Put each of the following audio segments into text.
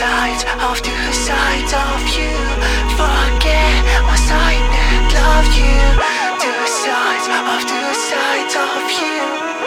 sides of two sides of you. Forget once I did love you. Two sides of two sides of you.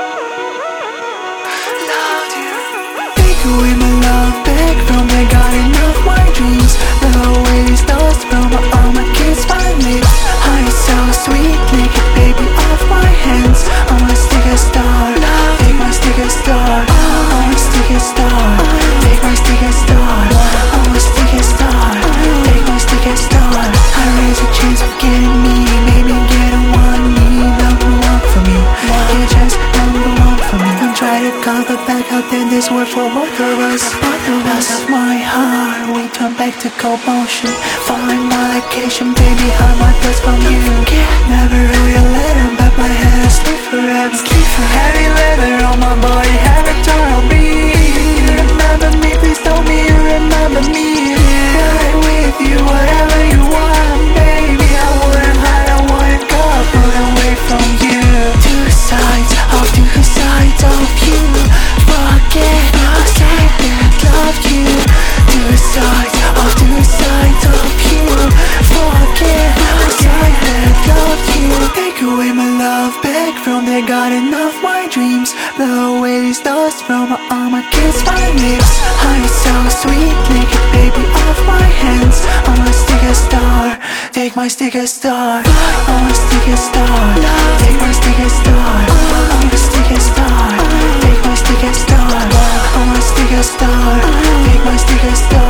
Love you. Take away my love back from the garden of my dreams. The waves lost from all my kids' fine lips. Eyes so sweet, naked baby off my hands. I wanna stick a star, take my stick a star. I wanna stick a star, take my stick a star. I wanna stick a star, take my stick a star. I raise a chance of getting me, maybe getting one me. Number one for me, get a chance, number one for me. Don't try to cover back out in this world for both of us. Loss of my heart, we turn back to cold motion. Find my location, baby, hide my thoughts from you. Never wrote a letter, but my head sleep forever. Sleep for heavy leather on my body, have a turn on me. You remember me, please tell me you remember me. Right with you, whatever you want, baby. I wouldn't hide, I wouldn't go, put away from you. Two sides of you. Forget I said that love you. Two sides of you. Forget I said that love you. Take away my love back from the garden of my dreams. Blow away these dust from all my kids' fine lips. Eyes so sweet, naked baby off my hands. I wanna stick a star, take my stick a star. I wanna stick a star, take my stick a star. I wanna stick a star, take my stick a star. I wanna stick a star, take my stick a star.